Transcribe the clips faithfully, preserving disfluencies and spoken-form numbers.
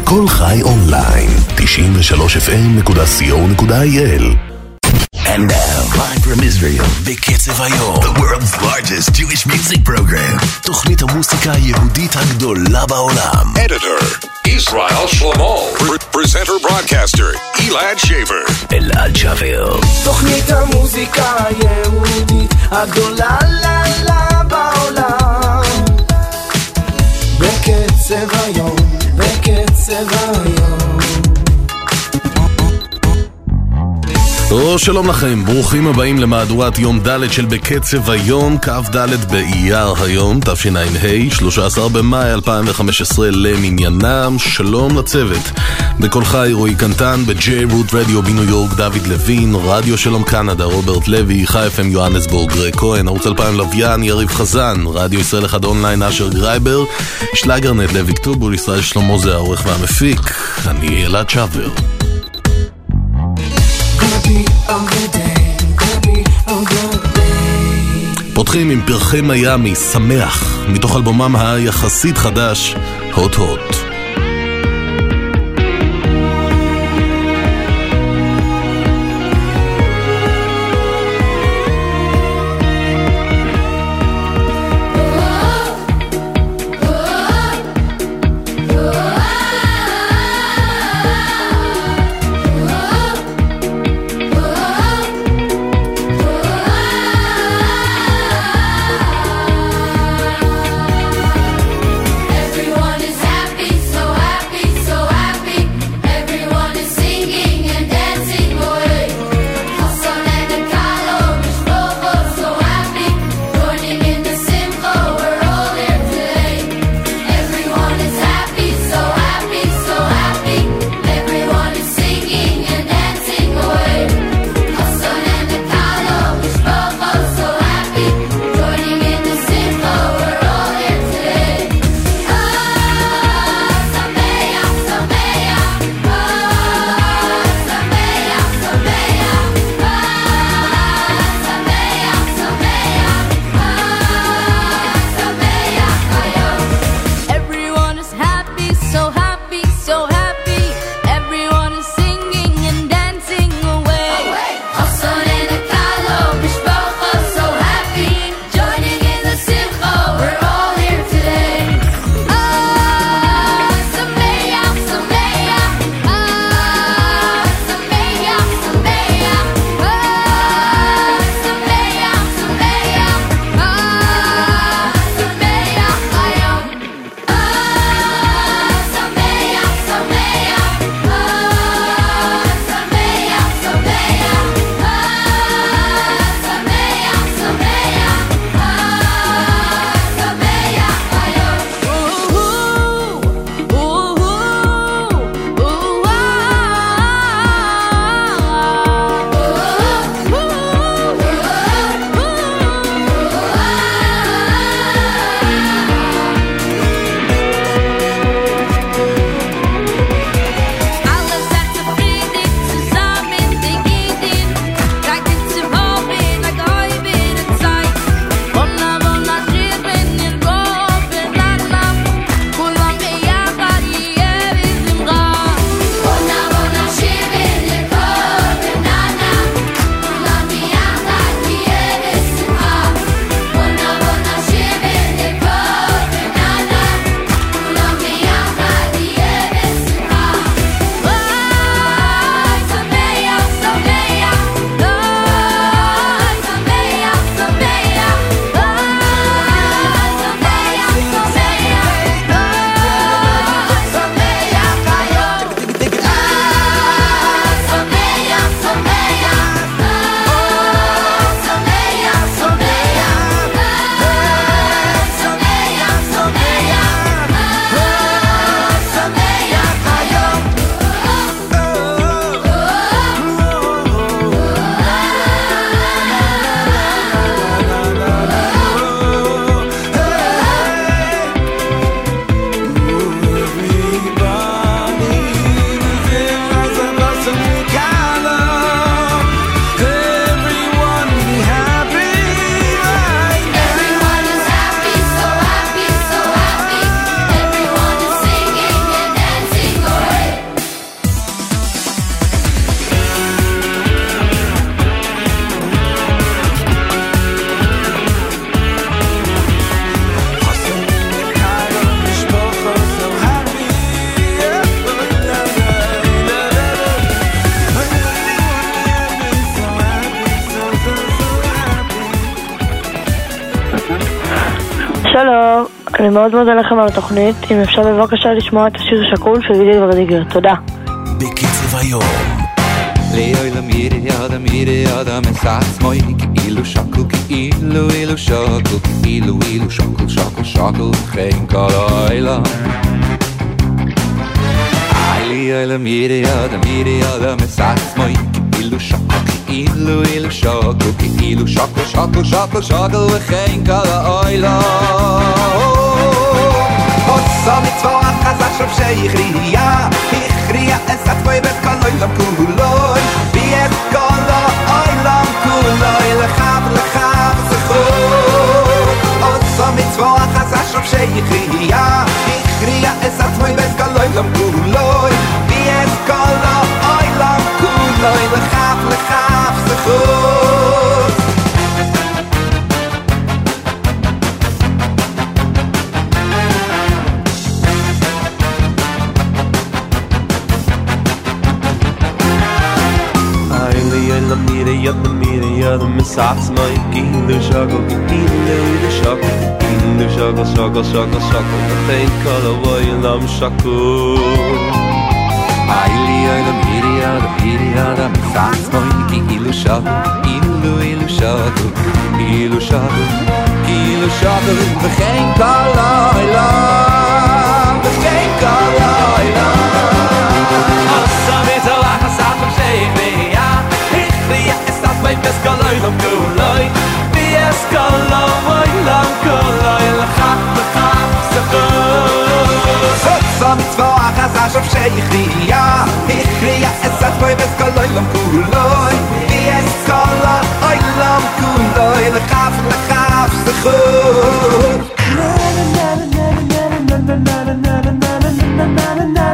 כל חי אונליין, תשעים ושלוש אף אם נקודה סי או נקודה איי אל. And now, live from Israel, בקצב היום, the world's largest Jewish music program, תוכנית המוסיקה היהודית הגדולה בעולם. Editor, Israel Shlomo. Presenter broadcaster, Elad Shaver. אלעד שבר. תוכנית המוסיקה היהודית הגדולה ללה בעולם. בקצב היום, בקצב היום. או שלום לכם, ברוכים הבאים למהדורת יום ד' של בקצב היום, כ"ד באייר היום, תשע"ה, שלושה עשר במאי אלפיים וחמש עשרה למניינם. שלום לצוות, בכל חי רועי קנטן, בג'יי רוט רדיו בניו יורק דוד לוין, רדיו שלום קנדה רוברט לוי, חי אף אם יוהנסבורג גרי כהן, ערוץ אלפיים לוויין יריב חזן, רדיו ישראל אחד אונליין אשר גרייבר, שלאגרנט לוי כתובול, ישראל שלמה זה העורך והמפיק, אני אלעד שבר. פותחים עם פרחי מיאמי, שמח, מתוך אלבומם היחסית חדש, הוט הוט. Everyone is happy. שלום, אני מאוד מודה לכם על התוכנית. אם אפשר בבקשה לשמוע את השיר שקול של גידי ורדיגר. תודה. בקצב היום. לילה מירי ידה מירי ידה מסעץ מוי כאילו שקול כאילו אילו שקול כאילו אילו שקול שקול שקול חיין כל לילה לילה מירי ידה מירי ידה מסעץ מוי כאילו שקול כאילו אילו שקול כאילו שקול שקול שקול שקול חיין כל לילה עושה מצווה חזק שוב שיכריע הכריע אסת מוי בית כל לילה כולוי ויש כל העולם כולוי לחב לחב זכות עושה מצווה חזק שוב שיכריע הכריע אסת מוי בית כל לילה כולוי ויש כל העולם כולוי לחב לחב זכות la mire ya la mire ya the misats my kinder shago kinder the shago kinder shago shago shago shago the pain color why lam shago ay li la mire ya la mire ya the misats my kinder shago kinder shago kinder shago kinder shago the pain color lam the pain color lam asabit la hasat shaybi Via estat mai pescaloi lam kuloi Via escaloi lam kuloi Lachaf lachaf sechur Sotsa mitzvah achazah shov sheichriya Ichriya estat mai pescaloi lam kuloi Via escaloi lam kuloi Lachaf lachaf sechur Na na na na na na na na na na na na na na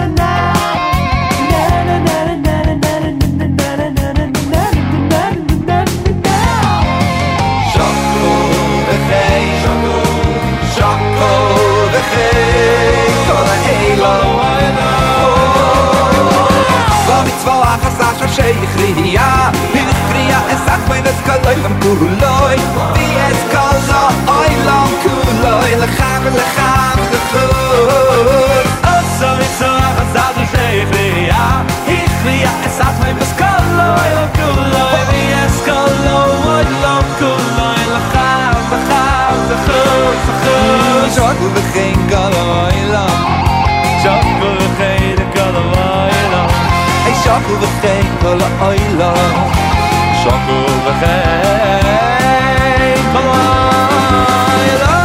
שיכריע, הכריע אסת מי וסקלוי לם כולוי ויש כל העולם כולוי לחב ולחב זכות עושה מצווח אסת שיכריע, הכריע אסת מי וסקלוי לם כולוי ויש כל העולם כולוי לחב ולחב זכות זכות שוקו וכן כל העולם שוקו וכן כל העולם שוקו וכן כל העולם שוקו וכן כל העולם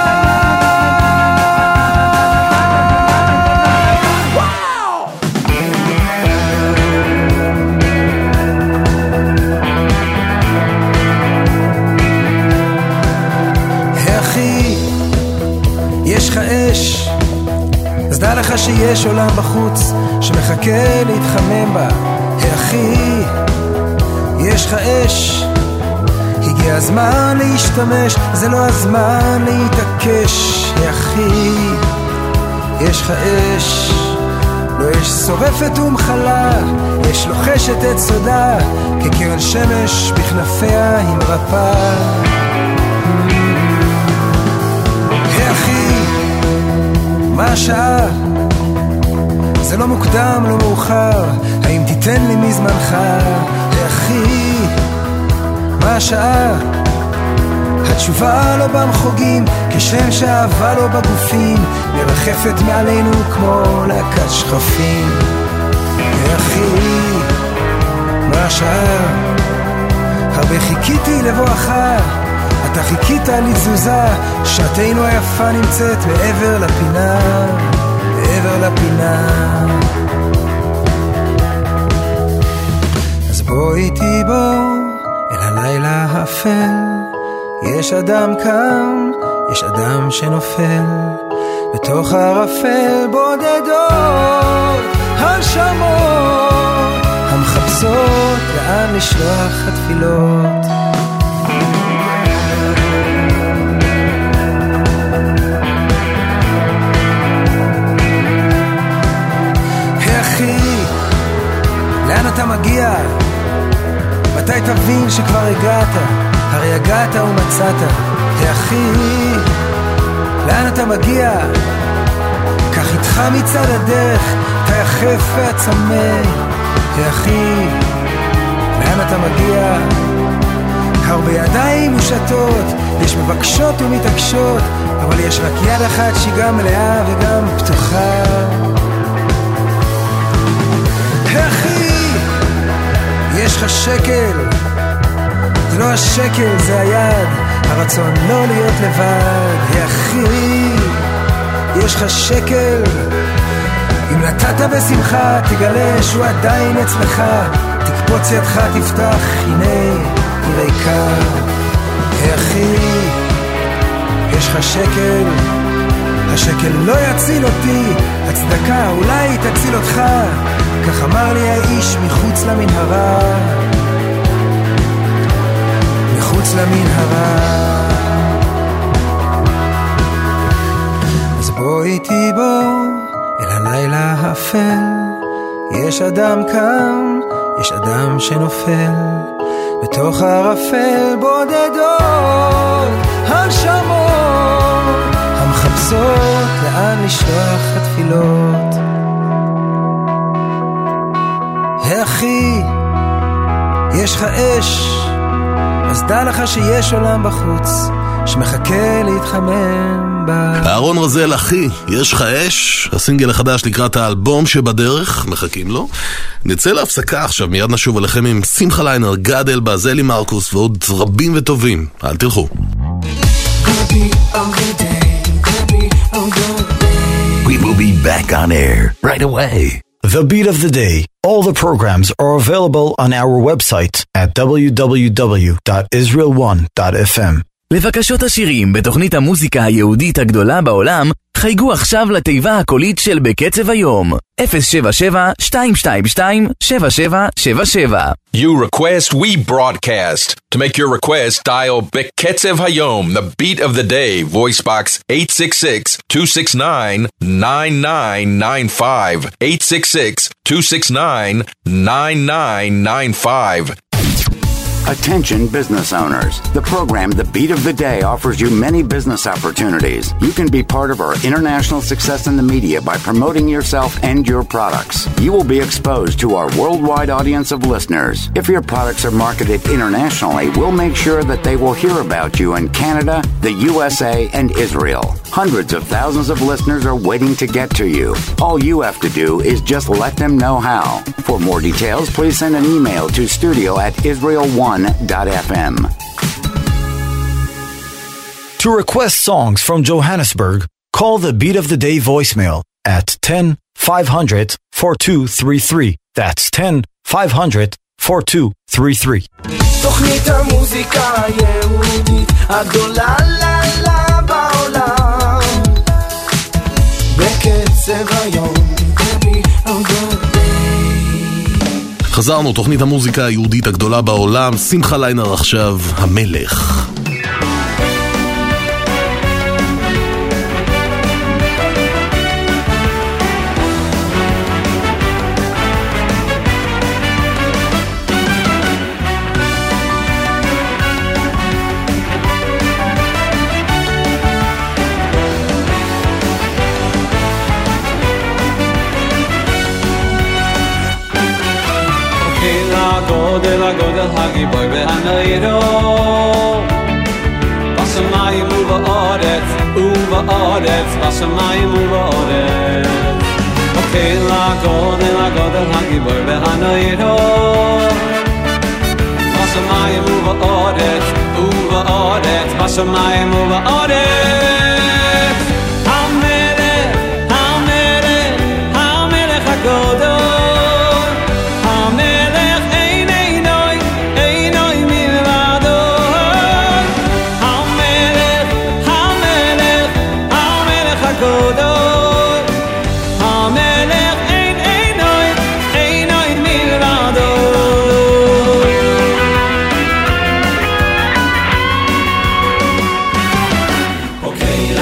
אחי, יש לך אש אז דע לך שיש עולם בחוץ שמחכה להתחמם בה אחי, יש לך אש הגיע הזמן להשתמש זה לא הזמן להתעקש אחי, יש לך אש לא יש שורפת ומחלה יש לוחשת את סודה כקרן שמש בכנפיה עם רפה אחי, מה השעה? זה לא מוקדם, לא מאוחר האם תיתן לי מזמנך? אחי, מה השעה? התשובה לא במחוגים כשם שאהבה לא בגופים מרחפת מעלינו כמו להקת שכפים אחי, מה השעה? הרבה חיכיתי לבואך אתה חיכית לי תזוזה שעתנו היפה נמצאת מעבר לפינה מעבר לפינה אז בוא איתי בוא אל הלילה האפל יש אדם קם יש אדם שנופל בתוך הערפל בודדות הנשמות המחפשות לאן לשלוח התפילות לאן אתה מגיע? מתי תבין שכבר הגעת? הרי הגעת ומצאת אחי, לאן אתה מגיע? קח איתך מצד הדרך את היחף והצמא. אחי, לאן אתה מגיע? קר בידיים מושטות, יש מבקשות ומתעקשות, אבל יש רק יד אחת שהיא גם מלאה וגם פתוחה. אחי, יש לך שקל, זה לא השקל, זה היד, הרצון לא להיות לבד. אחי, יש לך שקל, אם נתת בשמחה תגלה שהוא עדיין אצלך, תקפוץ ידך תפתח, הנה היא ריקה. אחי, יש לך שקל, השקל לא יציל אותי, הצדקה אולי תציל אותך, כך אמר לי האיש מחוץ למנהרה, מחוץ למנהרה. אז בוא איתי בוא אל הלילה האפל, יש אדם קם, יש אדם שנופל, בתוך הערפל בודדות הנשמות המחפשות לאן לשלוח התפילות. אחי, יש לך אש, אז דע לך שיש עולם בחוץ שמחכה להתחמם בה. אהרון רזל, אחי, יש לך אש? הסינגל החדש לקראת האלבום שבדרך, מחכים לו. נצא להפסקה עכשיו, מיד נשוב עליכם עם שמחה ליינר, גד אלבז, אלי מרקוס ועוד רבים וטובים. אל תלכו. We will be back on air right away. The Beat of the Day. All the programs are available on our website at w w w dot israel one dot f m. לבקשות השירים בתוכנית המוזיקה היהודית הגדולה בעולם, חייגו עכשיו לתיבה הקולית של בקצב היום, אפס שבע שבע שתיים שתיים שתיים שבע שבע שבע שבע. You request, we broadcast. To make your request, dial Beketzev Hayom, the beat of the day, voice box eight six six, two six nine, nine nine nine five, eight six six, two six nine, nine nine nine five. Attention business owners. The program The Beat of the Day offers you many business opportunities. You can be part of our international success in the media by promoting yourself and your products. You will be exposed to our worldwide audience of listeners. If your products are marketed internationally, we'll make sure that they will hear about you in Canada, the U S A, and Israel. Hundreds of thousands of listeners are waiting to get to you. All you have to do is just let them know how. For more details, please send an email to studio at israel one dot f m. To request songs from Johannesburg, call the Beat of the Day voicemail at ten five hundred four two three three. That's ten five hundred four two three three. תוכנית המוזיקה היהודית הגדולה לה לה בעולם, בקצב היום. חזרנו, תוכנית המוזיקה היהודית הגדולה בעולם, שמחה ליינר עכשיו, המלך. גודל הגודל הגיבור והנעירו בשמיים ובארץ ובארץ בשמיים ובארץ אוקיי לגודל הגודל הגיבור והנעירו בשמיים ובארץ ובארץ בשמיים ובארץ המלך המלך המלך הגדול Okay.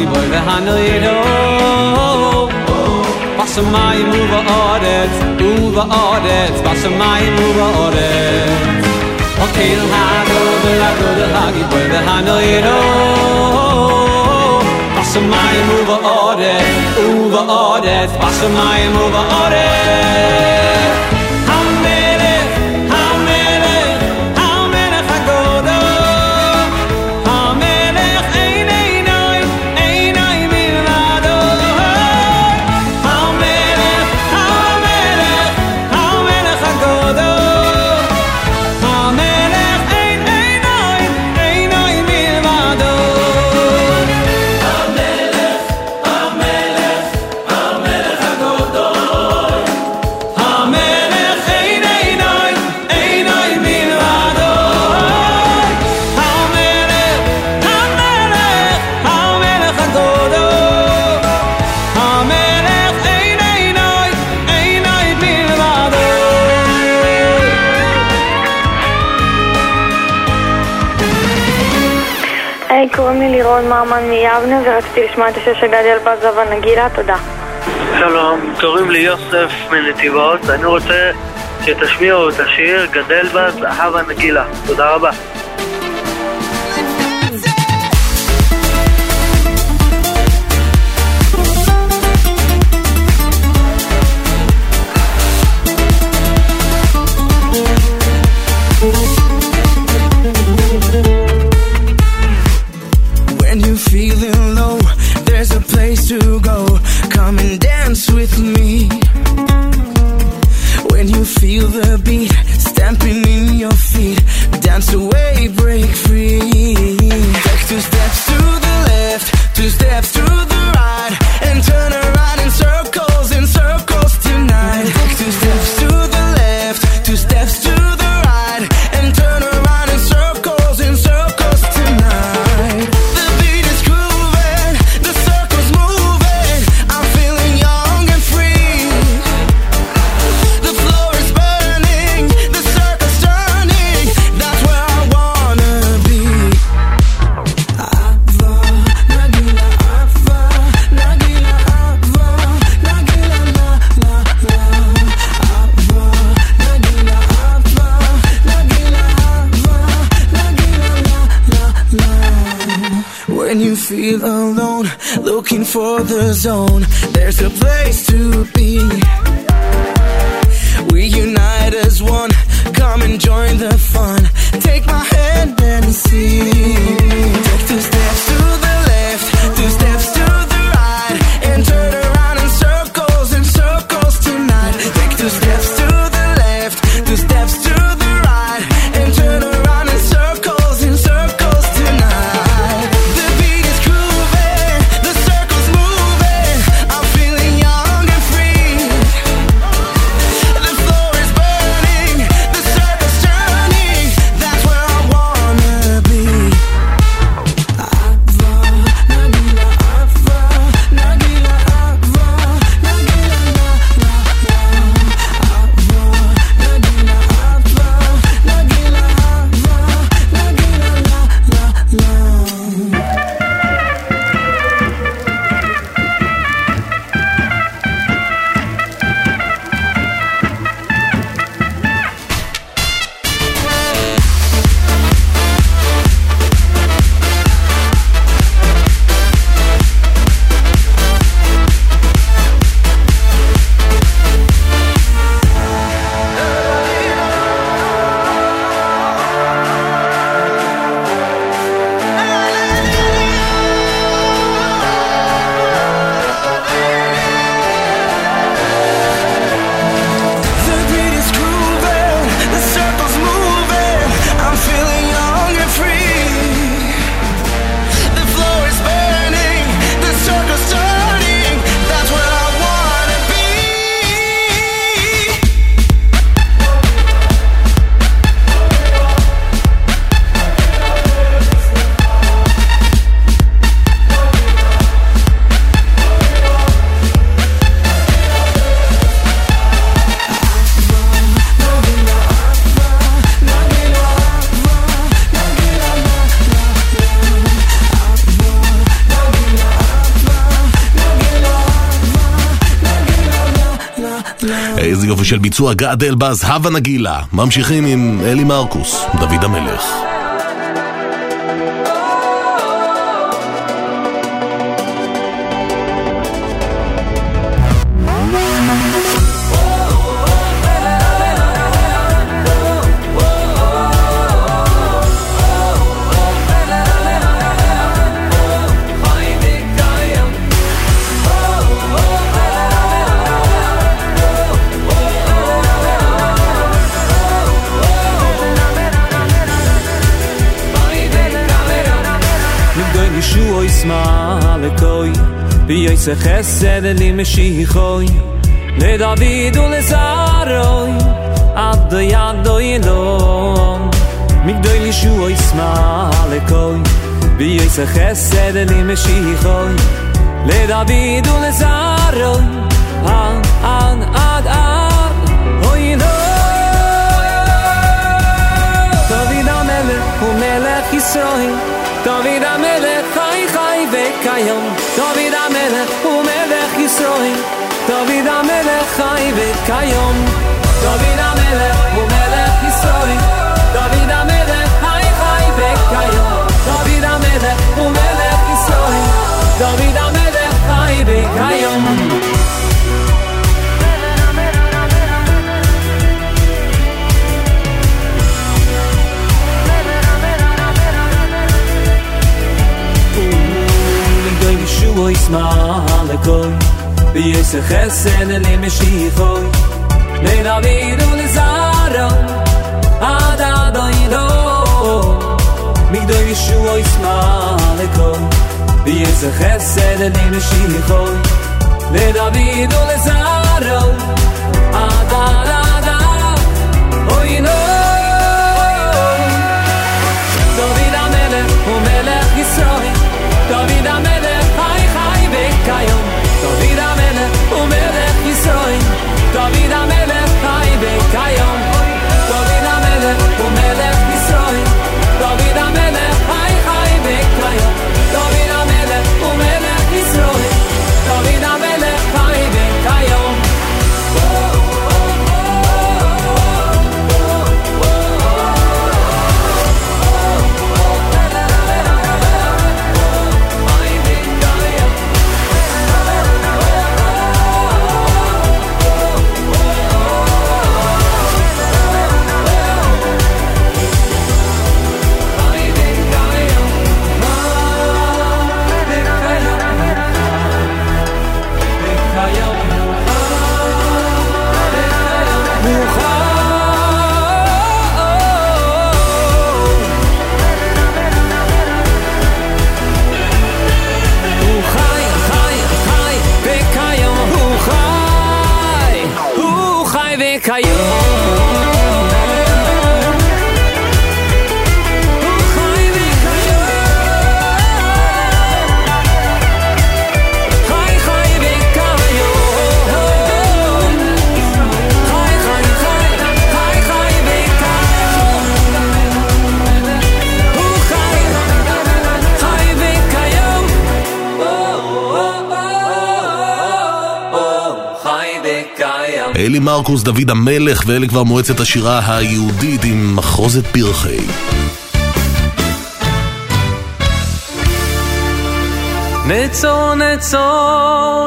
hagi boy ve hanoiro Bashamayim uva oretz uva oretz Bashamayim uva oretz Okay hagod hagod hagi boy ve hanoiro Bashamayim uva oretz uva oretz Bashamayim uva oretz Hamelech Hamelech Hamelech hagodo Hamelech einay noy einay milvado Hamelech Hamelech Hamelech hagodo Hamelech einay noy einay milvado Hamelech Hamelech Hamelech hagodo Hamelech einay noy einay milvado Hamelech Hamelech Hamelech hagodo Hamelech einay noy einay milvado היי, קוראים לי לירון מרמן מיבנה ורציתי לשמוע את השיר של גדי אלבז ונגילה, תודה. שלום, קוראים לי יוסף מנתיבות, אני רוצה שתשמיעו את השיר גדל בז, אהבה נגילה. תודה רבה. When you're feeling low, there's a place to go. Come and dance with me. When you feel the beat stamping in your feet, dance away, break free. Take two steps to the left, two steps to the right, and turn around in circles, in circles tonight. Take two steps to the left, two steps to the right, and turn around in circles, in circles tonight. The beat is grooving, the circles moving. I'm feeling young and free. The floor is burning, the circle's turning. That's where I wanna be. Ava, Nagila, Ava, Nagila, Ava, Nagila, la, la, la. Ava, Nagila, Ava, Nagila, Ava, Nagila, la, la, la. When you feel alone, looking for the zone, there's a place to be. We unite as one, come and join the fun. Take my hand and see. Take two steps to the left, two steps to the right, and turn around in circles, in circles tonight. Take two steps to the left, two steps to the right, and turn around in circles, in circles tonight. The beat is grooving, the circle's moving. I'm feeling young and free. The floor is burning, של ביצוע גד אלבז, הווה נגילה. ממשיכים עם אלי מרקוס, דוד המלך. ויעשה חסד לי משיחוי לדוד ולזרוי עד ידו ילום מגדול ישוע ישמע לקוי ויעשה חסד לי משיחוי לדוד ולזרוי עד עד עד עד אוי לא דוד המלך הוא מלך ישראל דוד המלך חי חי וקיים דוד המלך הוא מלך ישראל דוד המלך חי וקיים דוד המלך הוא מלך ישראל דוד המלך חי חי וקיים דוד המלך הוא מלך ישראל דוד המלך חי וקיים ישוע ישמע לקוי ויעשה חסד לי משיחוי לדוד ולזרעו עד עד אילום מגדול ישוע ישמע לקוי ויעשה חסד לי משיחוי לדוד ולזרעו עד עד עד אוי לא דוד המלך הוא מלך ישראל דוד המלך חי חי וקיים דוד המלך הוא מלך ישראל דוד המלך חי וקיים דוד המלך הוא מלך ישראל דוד המלך חי חי וקיים דוד המלך הוא מלך ישראל דוד המלך חי וקיים אלי מרקוס, דוד המלך, ואלה כבר מועצת השירה היהודית עם מחוזת פרחי. נצור נצור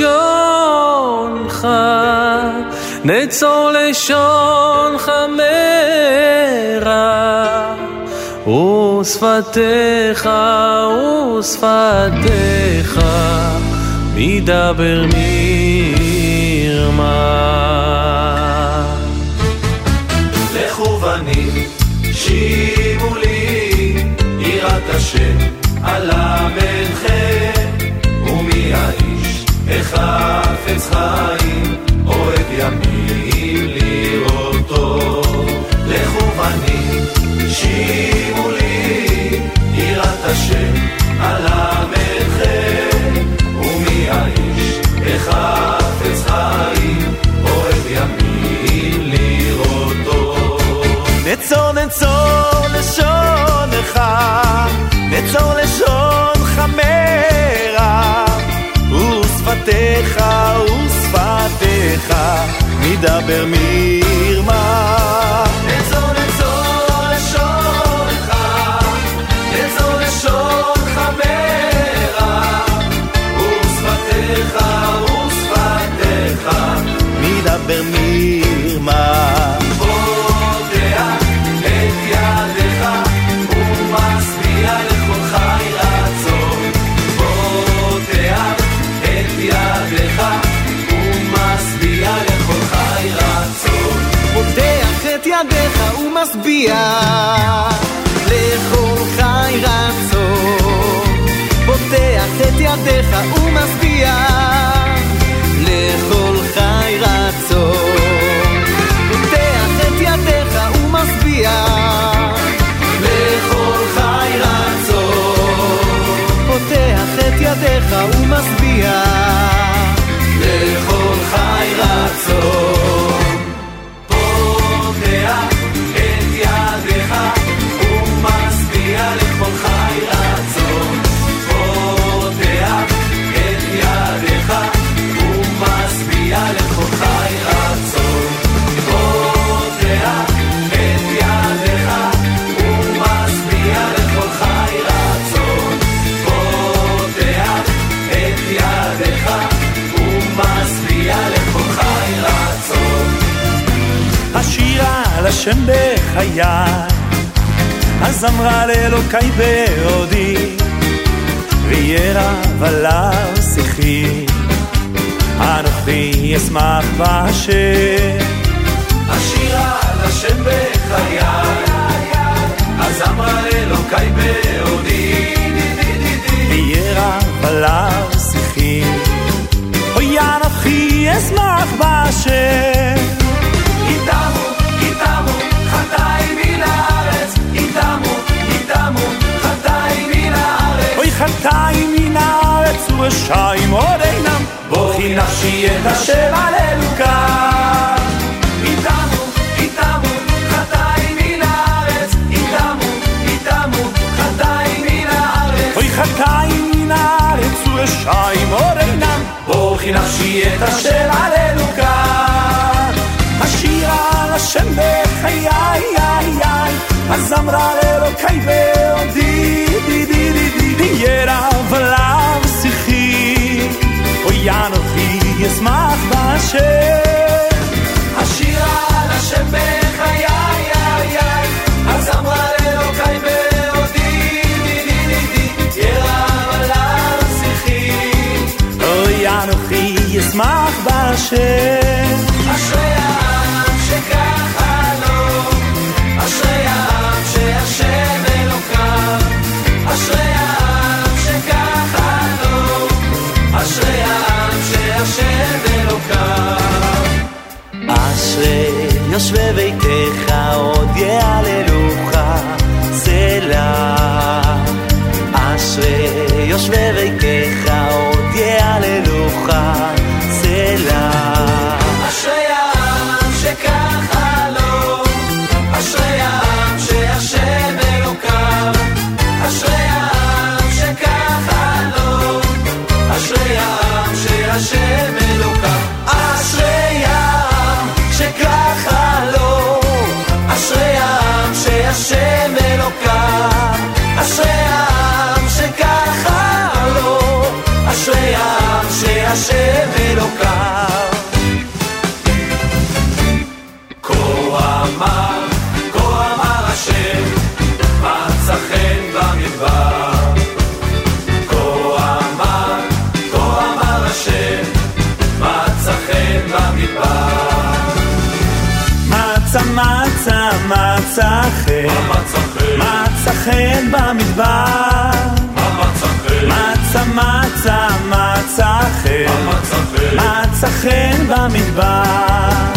לשונך נצור לשונך מרע ושפתיך ושפתיך מדבר מרמה לכו בנים שימו לי יראת השם על המלכם ומי האיש החפץ חיים אוהב ימים לראותו לכו בנים שימו לי יראת השם על המלכם ומי האיש החפץ חיים אוהב ימים לראותו נצור נצור לשונך נצור לשונך מרע ושפתיך ושפתיך מדבר מרמה נצור נצור לשונך נצור לשונך מרע ושפתיך ושפתיך מדבר מרמה פותח את ידיך ומשביע לכל חי רצון פותח את ידיך ומשביע לכל חי רצון פותח את ידיך ומשביע לכל חי רצון פותח את ידיך ומשביע לכל חי רצון פותח את ידיך ומשביע לכל חי רצון פותח את ידיך ומשביע לכל חי רצון פותח את ידיך ומשביע לכל חי רצון פותח את ידיך ומשביע לכל חי רצון פותח את ידיך ומשביע לכל חי רצון פותח את ידיך ומשביע לכל חי רצון השירה לשם בחיי אז אמרה לאלוקי בעודי וירב עליו שיחי אנוכי אשמח בהשם השירה לשם בחיי אז אמרה לאלוקי בעודי וירב עליו שיחי אוי אנוכי אשמח בהשם איתמו, איתמו, חטאי מן הארץ איתמו, איתמו, חטאי מן הארץ אוי חטאי מן הארץ ורשעים עוד אינם בוכי נפשי את השם הללוקה איתמו, איתמו, חטאי מן הארץ איתמו, איתמו, חטאי מן הארץ אוי חטאי מן הארץ ורשעים עוד אינם בוכי נפשי את השם הללוקה השירה לשם בחיי אז אמרה לאלוקי בעודי די די די די די ירב עליו שיחי אוי אנוכי אשמח בהשם השירה לשם בחיי אז אמרה לאלוקי בעודי די די די די ירב עליו שיחי אוי אנוכי אשמח בהשם אשרי העם שככה לו אשרי העם שהשם אלוקיו אשרי העם שככה לו אשרי העם שהשם אלוקיו אשרי יושבי ביתך עוד יעללוך סלה אשרי יושבי ביתך עוד יעללוך סלה אשרי העם שככה לו אשרי העם שהשם אלוקיו אשרי העם שככה לו אשרי העם שהשם אלוקיו אשרי העם שככה לו אשרי העם שהשם אלוקיו אשרי העם שככה לו אשרי העם שהשם אלוקיו כה אמר, כה אמר השם מצא חן במדבר כה אמר, כה אמר השם מצא חן במדבר מצא מצא מצא חן מצא חן במדבר מצא מצא מצא חן מצא חן במדבר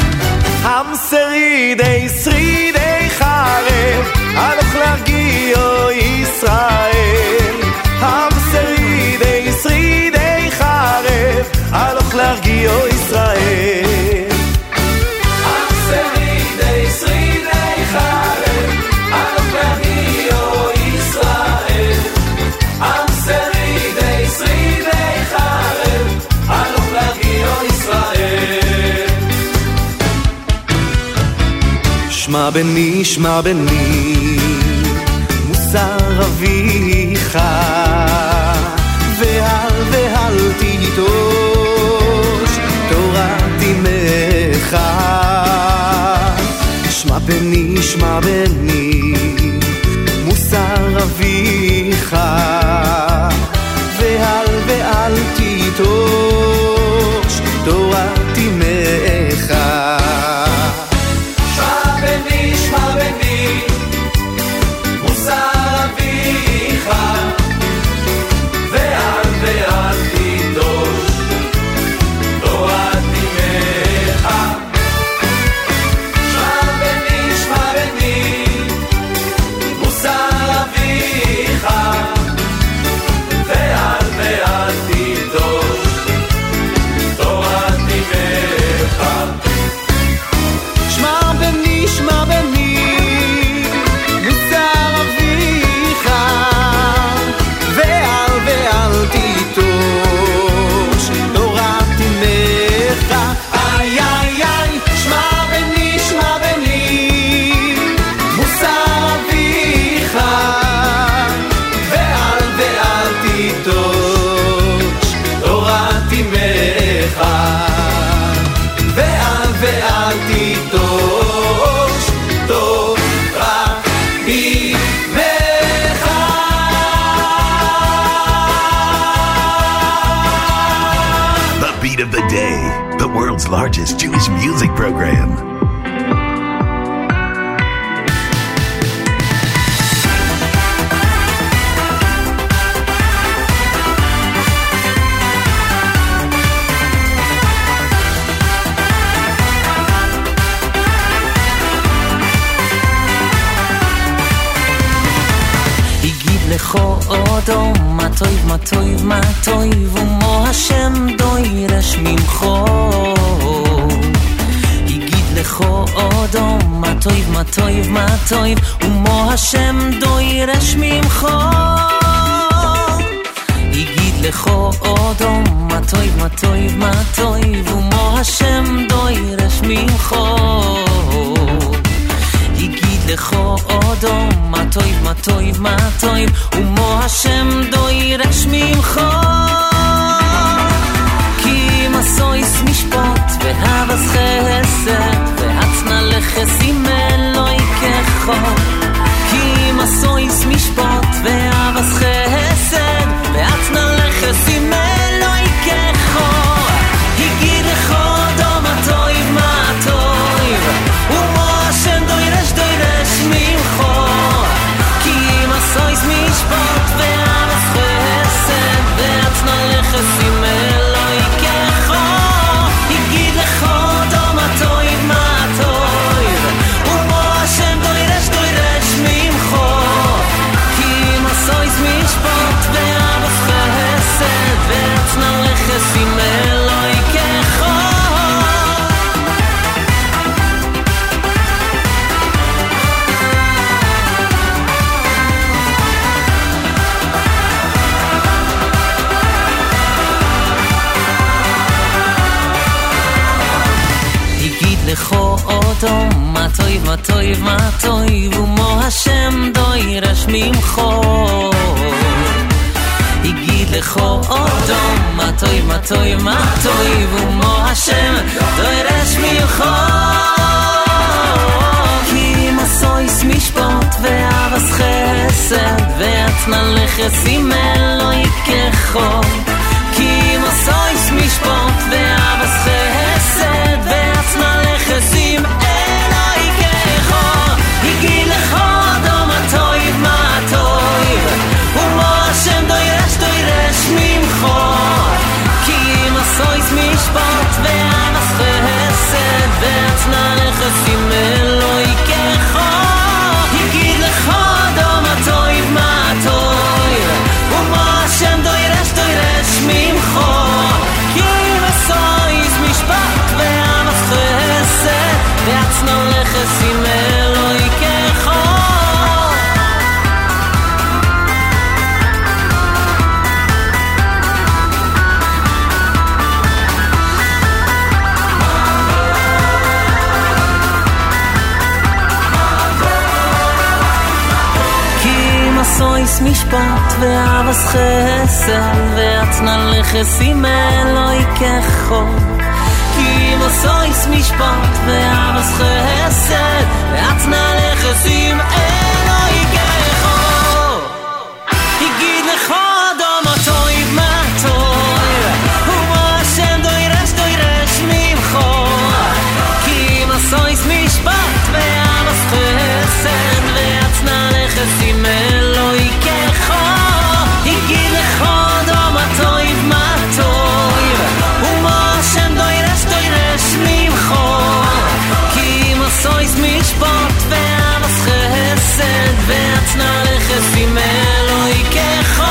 המסרידי שרידי חרב הלוך להרגיעו ישראל המסרידי שרידי חרב הלוך להרגיעו ישראל המסרידי שרידי חרב הלוך להרגיעו ישראל המסרידי שרידי חרב הלוך להרגיעו ישראל שמע בני, שמע בני, מוסר אביך, ואל ואל תיטוש תורת אמך. שמע בני, שמע בני, מוסר אביך, ואל ואל תיטוש תורת אמך. שמע בני, שמע בני, מוסר אביך, ואל ואל תיטוש תורת אמך. שמע בני, שמע בני, מוסר אביך, ואל ואל תיטוש תורת אמך. שמע בני, שמע בני, מוסר אביך, ואל ואל תיטוש תורת אמך. איי איי איי, שמע בני, שמע בני, מוסר אביך, ואל ואל תיטוש תורת אמך, ואל ואל תיטוש תורת אמך. The Beat of the Day, the world's largest Jewish music program. לכו אודו מה טויב מה טויב מה טויב ומו השם דוירש ממחו. יגיד לכו אודו מה טויב מה טויב מה טויב ומו השם דוירש ממחו. יגיד לכו אודו מה טויב מה טויב מה טויב ומו השם דוירש ממחו. יגיד לכו אודו מה טויב מה טויב מה טויב ומו השם דוירש ממך. כי מסויס משפט והבס חסד והצנע לחסים אלוהי כחו. כי מסויס משפט והבס חסד והצנע לחסים אלוהי כחו. יגיד לכו אודו מה טויב מה טויב ומו השם דוירש דוירש ממך. כי מסויס משפט ואבס חסד והצנע לחסים אלוהי כחו. יגיד לכו אודו מה טויב מה טויב ומו השם דוירש דוירש ממך. כי מסויס משפט ואבס חסד והצנע לחסים אלוהי כחו. לכו אודו מה טויב מה טויב מה טויב ומו השם דוירש ממך. יגיד לכו אודו מה טויב מה טויב מה טויב ומו השם דוירש ממך. כי מסויס משפט ואבס חסד והצנע לחסים אלוהי כחו. כי מסויס משפט ואבס חסד והצנע לחסים אלוהי כחו. יגיד לכו אודו מה טויב מה טויב ומו השם דוירש דוירש ממך. כי מסויס משפט ואבס חסד והצנע לחסים אלוהי כחו. יגיד לכו אודו מה טויב מה טויב ומו השם דוירש דוירש ממך. כי מסויס משפט sois משפט ואהבס חסד ועצנה לחסים אלוהי כחו כי אם sois משפט ואהבס חסד ועצנה לחסים אלוהי כחו יגיד לך אדום הטויב מה טויב ומה השם דוירש דוירש ממחו כי אם sois משפט ואהבס חסד ועצנה לחסים אלוהי כחו יגיד לך אדום הטויב מה טויב ומה השם דוירש דוירש ממחו כי אם sois משפט ואהבס חסד ועצנה לחסים אלוהי כחו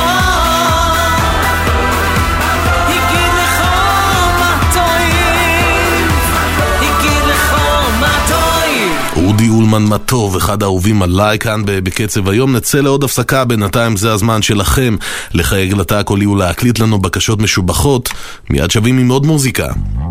יגיד לך מה טויב יגיד לך מה טויב אודי אולמן מה טוב, אחד האהובים עליי כאן בקצב היום. נצא לעוד הפסקה, בינתיים זה הזמן שלכם לחייג לתא הקולי ולהקליט לנו בקשות משובחות. מיד שווים עם עוד מוזיקה.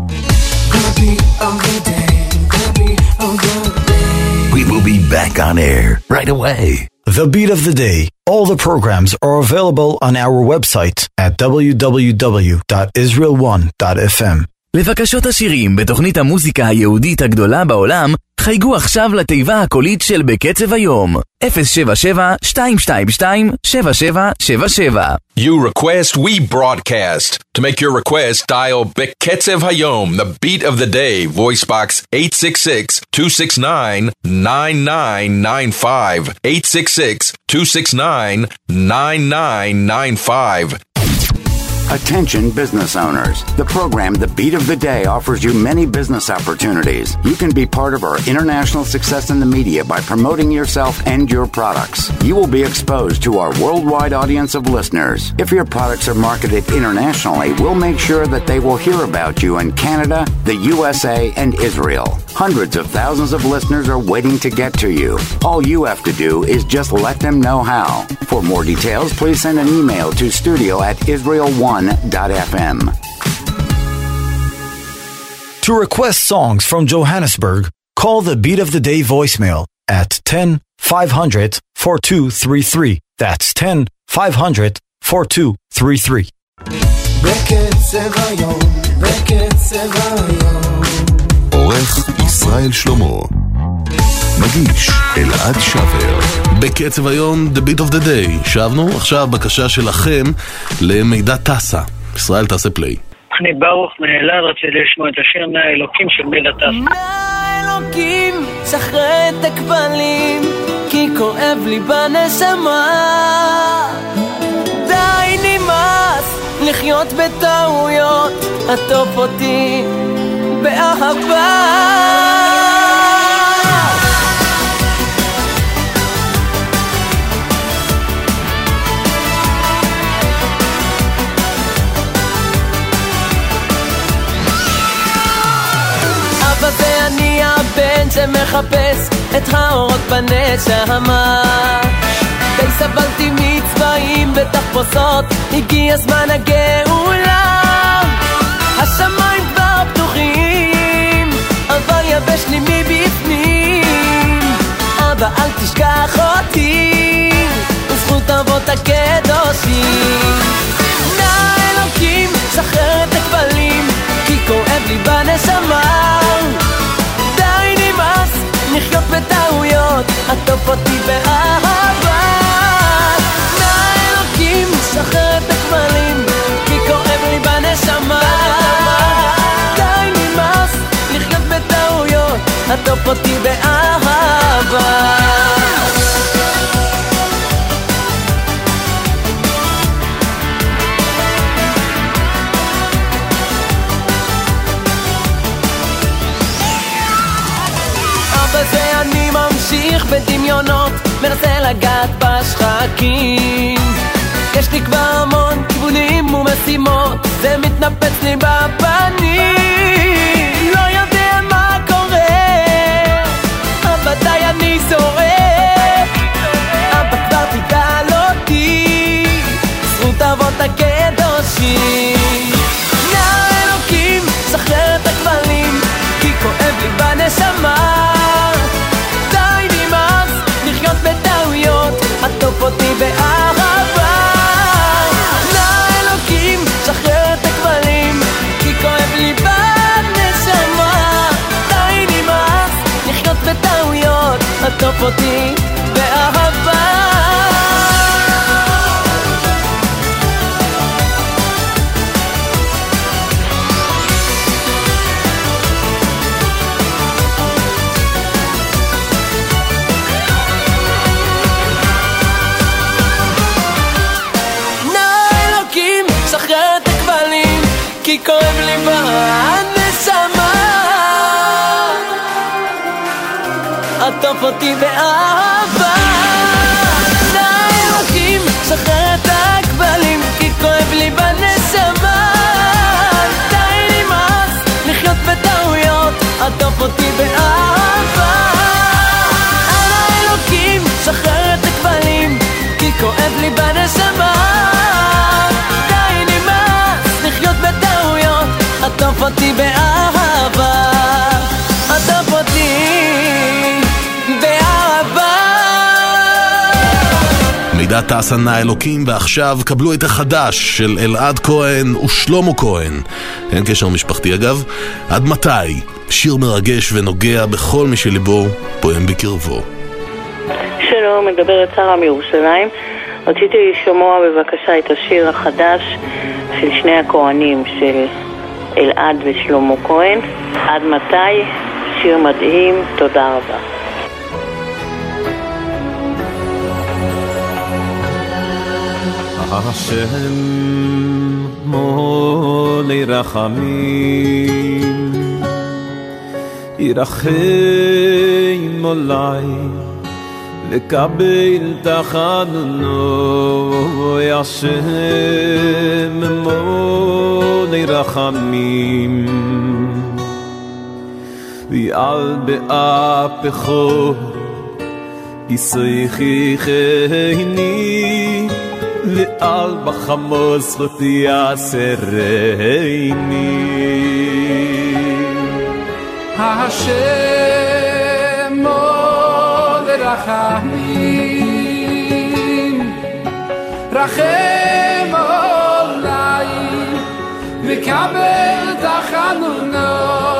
We will be back on air right away. The Beat of the Day. All the programs are available on our website at w w w dot israel one dot f m. לבקשות השירים בתוכנית המוזיקה היהודית הגדולה בעולם, חייגו עכשיו לתיבה הקולית של בקצב היום. אפס שבע שבע שתיים שתיים שתיים שבע שבע שבע שבע. You request, we broadcast. To make your request, dial Beketzev Hayom, the beat of the day, voice box eight six six, two six nine, nine nine nine five, eight six six, two six nine, nine nine nine five. Attention business owners. The program The Beat of the Day offers you many business opportunities. You can be part of our international success in the media by promoting yourself and your products. You will be exposed to our worldwide audience of listeners. If your products are marketed internationally, we'll make sure that they will hear about you in Canada, the U S A, and Israel. Hundreds of thousands of listeners are waiting to get to you. All you have to do is just let them know how. For more details, please send an email to studio at israel one dot f m. To request songs from Johannesburg, call the Beat of the Day voicemail at ten five hundred four two three three. That's ten five hundred four two three three. בקצב היום, בקצב היום. עורך ישראל שלמה. מגיש אלעד שבר. בקצב היום, The Beat of the Day. שבנו עכשיו בקשה שלכם למידע טסה. ישראל, תעשה פליי. אני ברוך מאלעד, רציתי לשמוע את השיר מהאלוקים של מידע טסה. מהאלוקים, שחרר את הכבלים, כי כואב לי בנשמה. די נמאס לחיות בטעויות, עטוף אותי באהבה. זה אני הבן שמחפש את האורות בנשמה. די סבלתי מצבעים ותחפושות, הגיע זמן הגאולה. השמיים כבר פתוחים, אבל יבש לי מבפנים. אבא אל תשכח אותי, וזכות אבות הקדושים. נא אלוקים, שחרר את הכבלים, כי כואב לי בנשמה. די נמאס לחיות בטעויות, עטוף אותי באהבה. נא אלוקים, שחרר את הכבלים, כי כואב לי בנשמה. די נמאס לחיות בטעויות, עטוף אותי באהבה. בזה אני ממשיך בדמיונות, מנסה לגעת בשחקים. יש לי כבר המון כיוונים ומשימות, זה מתנפץ לי בפנים. לא יודע מה קורה, אבל די אני זורק. אבא כבר תגאל אותי, זכות אבות הקדושים. נא אלוקים, שחרר את הכבלים, כי כואב לי בנשמה. די נמאס לחיות בטעויות, עטוף אותי באהבה. כואב לי בנשמה. עטוף אותי באהבה, די אלוקים שחרר את הכבלים, כי כואב לי בנשמה. די נמאס לחיות בטעויות, עטוף אותי באהבה. אנא אלוקים שחרר את הכבלים, כי כואב לי בנשמה. די נמאס לחיות בטעויות, עטוף אותי באהבה. עטוף אותי באהבה. מידת האסנה אלוקים, ועכשיו קבלו את החדש של אלעד כהן ושלמה כהן. אין קשר משפחתי אגב. עד מתי? שיר מרגש ונוגע בכל מי שליבו פועם בקרבו. שלום, מדברת שרה מירושלים. רציתי לשמוע בבקשה את השיר החדש של שני הכהנים, של אלעד ושלמה כהן. עד מתי? שיר מדהים, תודה רבה. השם מולי רחמים ירחם עלי לקבל תחנונו. השם מולי רחמים ועל באפכו יסייחי חייני, ועל בחמוס חותי יעשרני. השם מול רחמים רחם עלי וקבל תחנונו.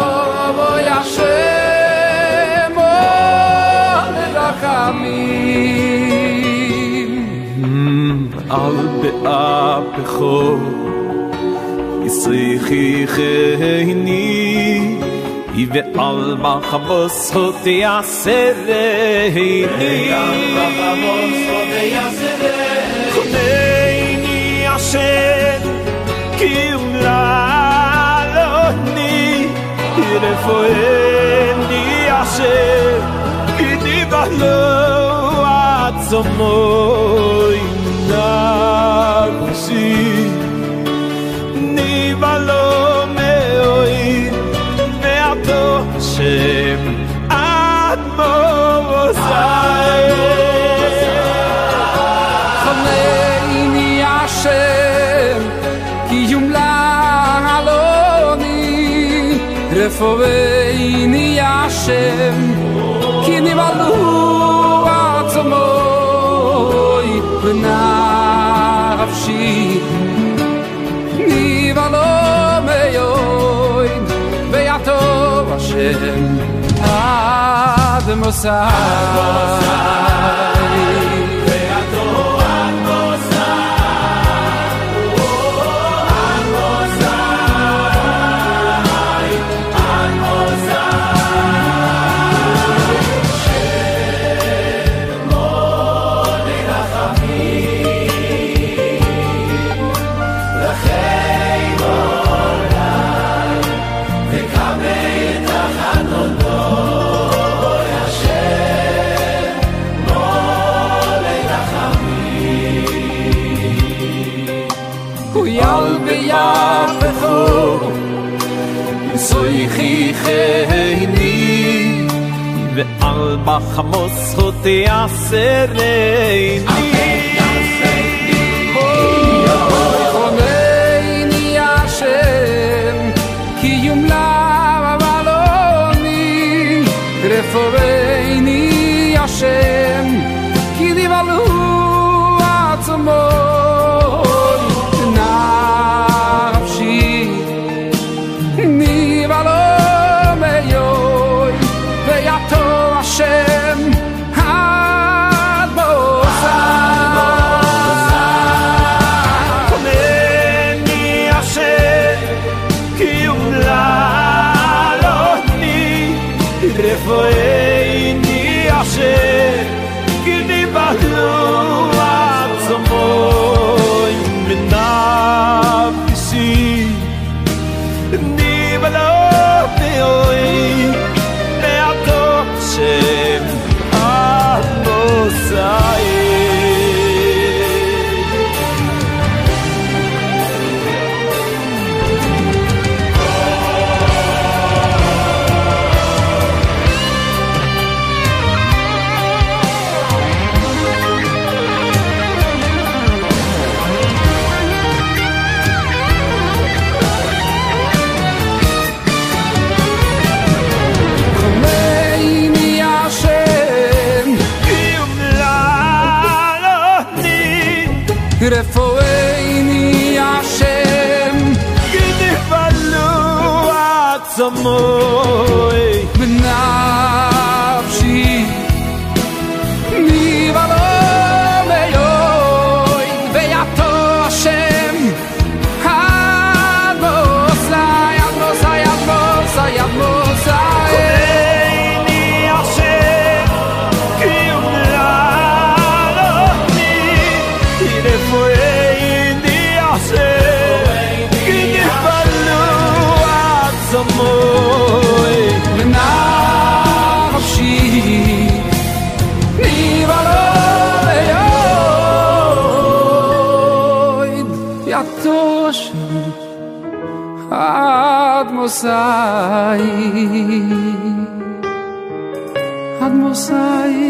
השם מול רחמים על באפכו יסייחי חייני, ועל בחמוס חותי יעשרני. חונני השם כי אומללוני, רפואני השם כי דיבלו עצמוי נפשי. ניבלו מאוי ועבדו השם עד מוסי. חונני השם כי יומללוני, רפואני השם כי ניבלו עצמוי ונפשי. ניבלו מאוי ויעטוב השם עד מוסי. יסייחי חייני, ועל בחמוס חותי יעשרני. חונני השם כי יומללוני, רפואני השם כי דיבלו עצמוי נפשי. ניבלו מאוי ויעטוב השם עד מוסי. רפואני השם גדבלו עצמוי בנפשי נבלו מיוי ויתו השם הדמוסי הדמוסי הדמוסי הדמוסי Admosai Admosai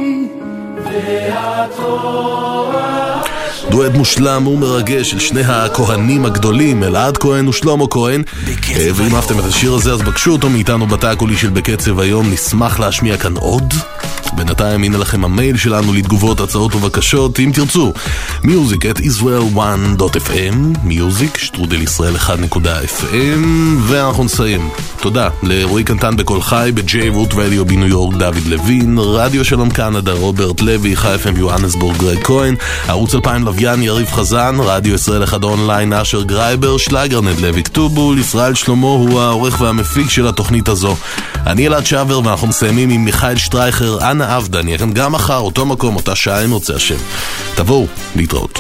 דואט מושלם ומרגש של שני הכהנים הגדולים, אלעד כהן ושלמה כהן. ואם אהבתם את השיר הזה אז בקשו אותו מאיתנו בתא הקולי של בקצב היום, נשמח להשמיע כאן עוד. בינתיים הנה לכם המייל שלנו לתגובות, הצעות ובקשות אם תרצו, music at israel one dot f m, music שטרודל ישראל אחת נקודה f m. ואנחנו נסיים. תודה לרועי קנטן בכל חי, ב-J Root Radio בניו יורק דוד לוין, רדיו שלום קנדה רוברט לוי, חי אף אם יוהנסבורג גרג כהן, ערוץ אלפיים לוויין יריב חזן, רדיו ישראל אחד אונליין אשר גרייבר, שלייגרנט לוי כתובול, ישראל שלמה הוא העורך והמפיק של התוכנית הזו. אני אלעד שעבר ואנחנו מסיימים עם מיכאל שטרייכר, אנה עבדה, נהיה כאן גם מחר, אותו מקום, אותה שעה אם רוצה השם. תבואו, להתראות.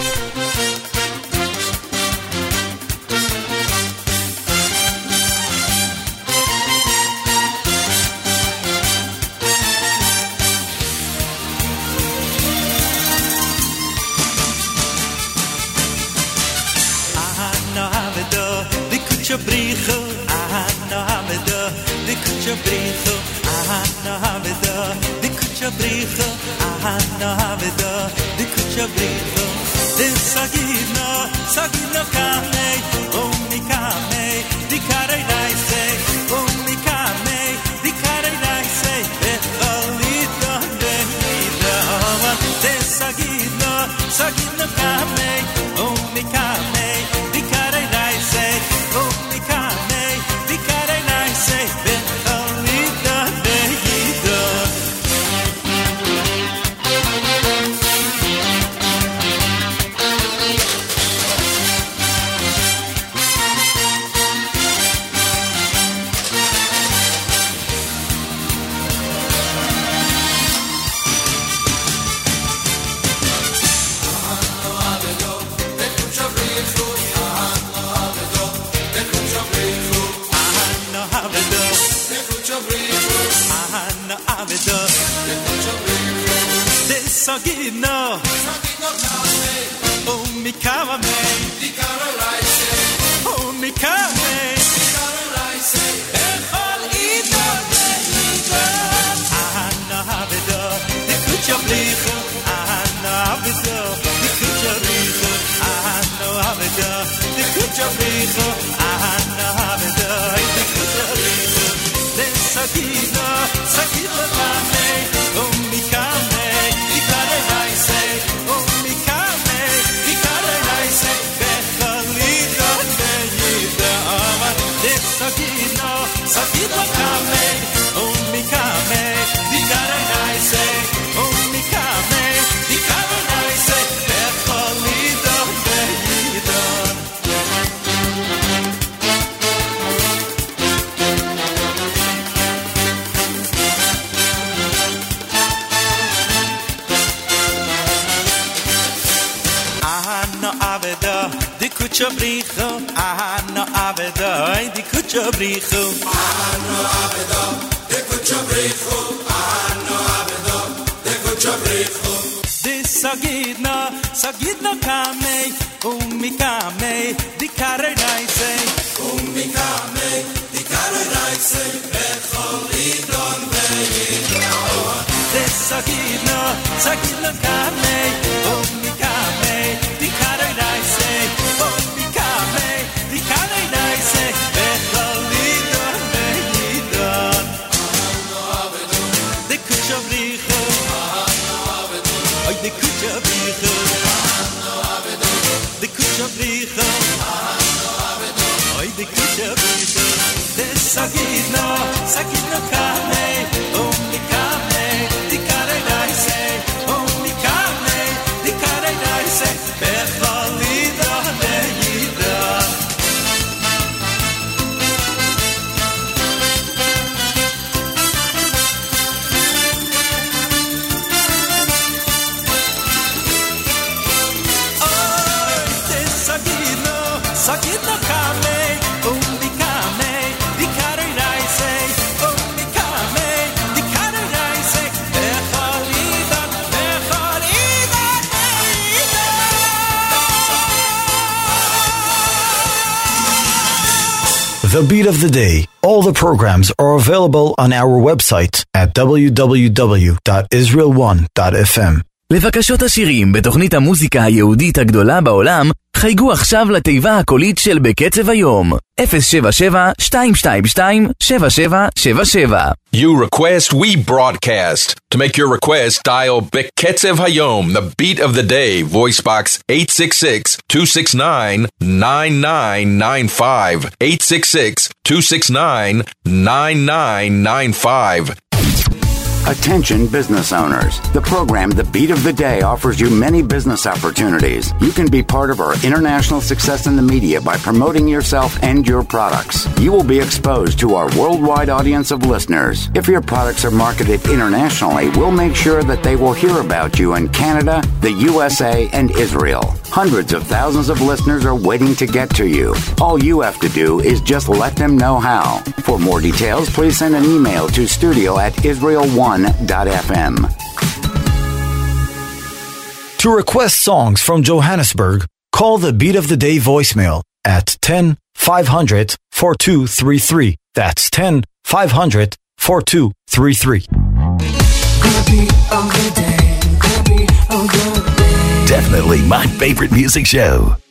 Brichu, sagidna sagidna kame ummi kame di kare naise ummi kame di kare naise becholi don veidon des sagidna sagidna kame ummi kame di kare naise ummi kame di kare naise becholi don veidon de kushavricho oy de kushavricho de kushavricho oy de kushavricho de sagidna sagidna kame ummi kame di kare naise ummi kame di kare naise becholi don veidon sagidna kame ummi kame di kare naise ummi kame di kare naise becholidan becholidan The Beat of the Day. All the programs are available on our website at w w w dot israel one dot f m. לבקשות השירים בתוכנית המוזיקה היהודית הגדולה בעולם, חייגו עכשיו לתיבה הקולית של בקצב היום, אפס שבע שבע שתיים שתיים שתיים שבע שבע שבע שבע. You request, we broadcast. To make your request, dial Beketzev Hayom, the beat of the day, voice box eight six six, two six nine, nine nine nine five, eight six six, two six nine, nine nine nine five. Attention business owners. The program The Beat of the Day offers you many business opportunities. You can be part of our international success in the media by promoting yourself and your products. You will be exposed to our worldwide audience of listeners. If your products are marketed internationally, we'll make sure that they will hear about you in Canada, the U S A, and Israel. Hundreds of thousands of listeners are waiting to get to you. All you have to do is just let them know how. For more details, please send an email to studio at israel one dot f m. To request songs from Johannesburg, call the Beat of the Day voicemail at ten five hundred forty-two thirty-three. That's ten five hundred forty-two thirty-three. Definitely my favorite music show.